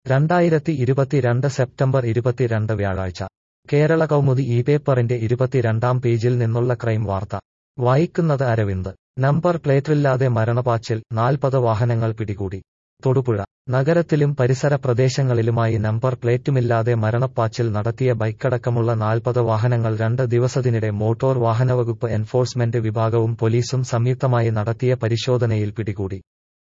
2022 September 22 വ്യാഴാഴ്ച കേരള കൗമുദി ഈ പേപ്പറിന്റെ 22-ാം പേജിൽ നിന്നുള്ള ക്രൈം വാർത്ത. വായിക്കുന്നത് അരവിന്ദ്. നമ്പർ പ്ലേറ്റില്ലാതെ മരണപ്പാച്ചിൽ, 40 വാഹനങ്ങൾ പിടികൂടി. തൊടുപുഴ നഗരത്തിലും പരിസര പ്രദേശങ്ങളിലുമായി നമ്പർ പ്ലേറ്റുമില്ലാതെ മരണപ്പാച്ചിൽ നടത്തിയ ബൈക്കടക്കമുള്ള 40 വാഹനങ്ങൾ 2 ദിവസത്തിനിടെ മോട്ടോർ വാഹനവകുപ്പ് എൻഫോഴ്സ്മെന്റ് വിഭാഗവും പോലീസും സംയുക്തമായി നടത്തിയ പരിശോധനയിൽ പിടികൂടി.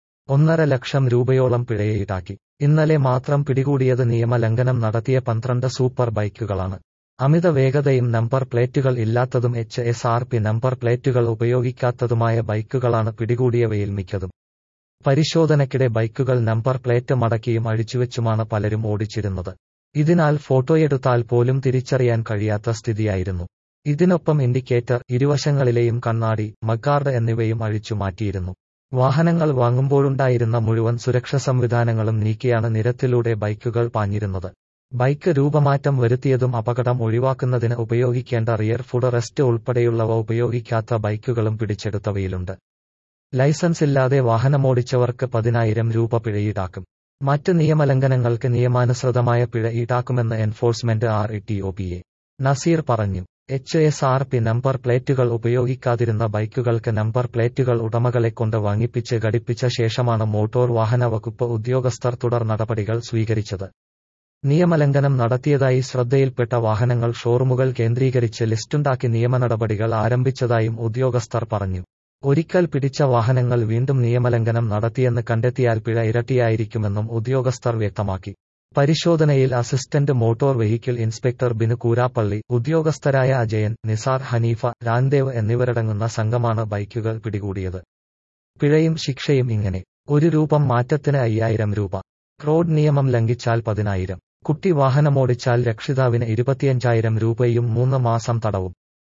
1.5 ലക്ഷം രൂപയോളം പിഴയെ ഈടാക്കി. ഇന്നലെ മാത്രം പിടികൂടിയത് നിയമലംഘനം നടത്തിയ 12 സൂപ്പർ ബൈക്കുകളാണ്. അമിത വേഗതയും നമ്പർ പ്ലേറ്റുകൾ ഇല്ലാത്തതും HSRP നമ്പർ പ്ലേറ്റുകൾ ഉപയോഗിക്കാത്തതുമായ ബൈക്കുകളാണ് പിടികൂടിയവയിൽ മിക്കതും. പരിശോധനയ്ക്കിടെ ബൈക്കുകൾ നമ്പർ പ്ലേറ്റ് മടക്കിയും അഴിച്ചുവെച്ചുമാണ് പലരും ഓടിച്ചിരുന്നത്. ഇതിനാൽ ഫോട്ടോയെടുത്താൽ പോലും തിരിച്ചറിയാൻ കഴിയാത്ത സ്ഥിതിയായിരുന്നു. ഇതിനൊപ്പം ഇൻഡിക്കേറ്റർ, ഇരുവശങ്ങളിലെയും കണ്ണാടി, മഗ്ഗാർഡ് എന്നിവയും അഴിച്ചു മാറ്റിയിരുന്നു. വാഹനങ്ങൾ വാങ്ങുമ്പോഴുണ്ടായിരുന്ന മുഴുവൻ സുരക്ഷാ സംവിധാനങ്ങളും നീക്കിയാണ് നിരത്തിലൂടെ ബൈക്കുകൾ പാഞ്ഞിരുന്നത്. ബൈക്ക് രൂപമാറ്റം വരുത്തിയതും അപകടം ഒഴിവാക്കുന്നതിന് ഉപയോഗിക്കേണ്ട റിയർ ഫുഡ് റെസ്റ്റ് ഉൾപ്പെടെയുള്ളവ ഉപയോഗിക്കാത്ത ബൈക്കുകളും പിടിച്ചെടുത്തവയിലുണ്ട്. ലൈസൻസ് ഇല്ലാതെ വാഹനമോടിച്ചവർക്ക് 10,000 രൂപ പിഴ ഈടാക്കും. മറ്റ് നിയമലംഘനങ്ങൾക്ക് നിയമാനുസൃതമായ പിഴ ഈടാക്കുമെന്ന് എൻഫോഴ്സ്മെന്റ് RTOPA നസീർ പറഞ്ഞു. HSRP നമ്പർ പ്ലേറ്റുകൾ ഉപയോഗിക്കാതിരുന്ന ബൈക്കുകൾക്ക് നമ്പർ പ്ലേറ്റുകൾ ഉടമകളെക്കൊണ്ട് വാങ്ങിപ്പിച്ച് ഘടിപ്പിച്ച ശേഷമാണ് മോട്ടോർ വാഹന വകുപ്പ് ഉദ്യോഗസ്ഥർ തുടർ നടപടികൾ സ്വീകരിച്ചത്. നിയമലംഘനം നടത്തിയതായി ശ്രദ്ധയിൽപ്പെട്ട വാഹനങ്ങൾ ഷോറൂമുകൾ കേന്ദ്രീകരിച്ച് ലിസ്റ്റുണ്ടാക്കി നിയമനടപടികൾ ആരംഭിച്ചതായും ഉദ്യോഗസ്ഥർ പറഞ്ഞു. ഒരിക്കൽ പിടിച്ച വാഹനങ്ങൾ വീണ്ടും നിയമലംഘനം നടത്തിയെന്ന് കണ്ടെത്തിയാൽ പിഴ ഇരട്ടിയായിരിക്കുമെന്നും ഉദ്യോഗസ്ഥർ വ്യക്തമാക്കി. പരിശോധനയിൽ assistant motor vehicle inspector Binu Koorappally, ഉദ്യോഗസ്ഥരായ അജയൻ, നിസാർ, ഹനീഫ, രാൻദേവ് എന്നിവരടങ്ങുന്ന സംഘമാണ് ബൈക്കുകൾ പിടികൂടിയത്. പിഴയും ശിക്ഷയും ഇങ്ങനെ: 1 രൂപം മാറ്റത്തിന് 5000 രൂപ. റോഡ് നിയമം ലംഘിച്ചാൽ 10,000. കുട്ടി വാഹനമോടിച്ചാൽ രക്ഷിതാവിന് 25,000 രൂപയും 3 മാസം തടവും.